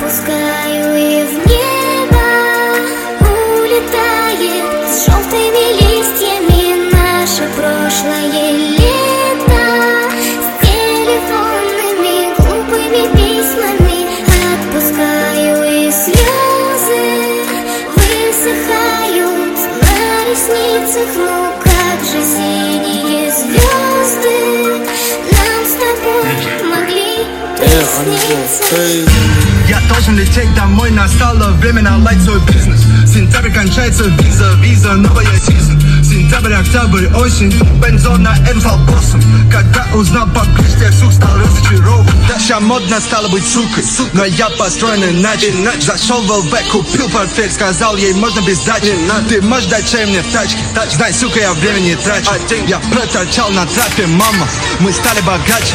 Отпускаю и в небо улетает с желтыми листьями наше прошлое лето, с телефонными глупыми письмами. Отпускаю и слезы высыхают на ресницах. Ну как же синие звезды нам с тобой могли присниться. Я должен лететь домой, настало время наладить свой бизнес. Сентябрь кончается, виза, новая сезон. Сентябрь, октябрь, осень, бензон на М стал боссом. Когда узнал поближе, я сук стал разочарован. Сейчас модно стало быть сукой, но я построен иначе. Зашел в ЛВ, купил портфель, сказал ей можно без дачи. Ты можешь дать чай мне в тачке? Знай, сука, я времени трачу. Я проторчал на трапе, мама, мы стали богаче.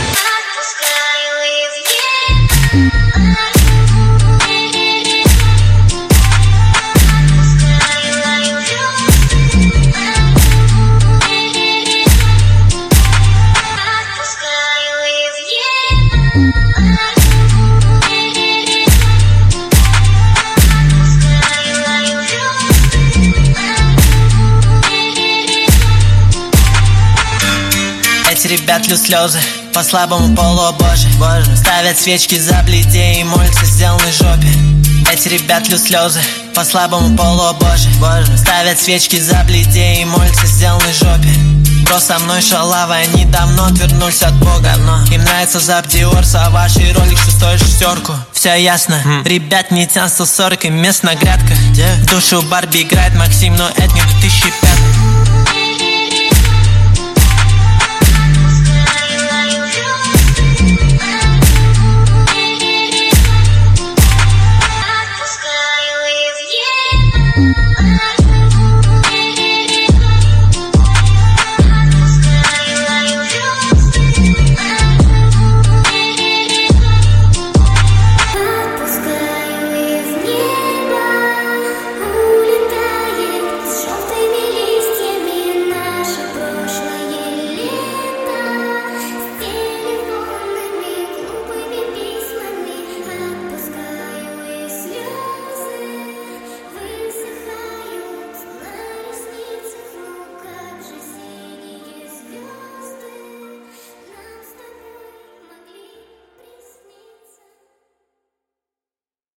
Эти ребят льют слезы по слабому полу, о боже, ставят свечки за бледей и молятся сделанной жопе. Эти ребят льют слезы по слабому полу, о боже, ставят свечки за бледей и молятся сделанной жопе. Бро, со мной шалава, они давно отвернулись от Бога. Им нравится Зап Диор, Саваш и ролик 6-ю. Все ясно, ребят не тянут 140 и мест на грядках. В душу Барби играет Максим, но это не 2005.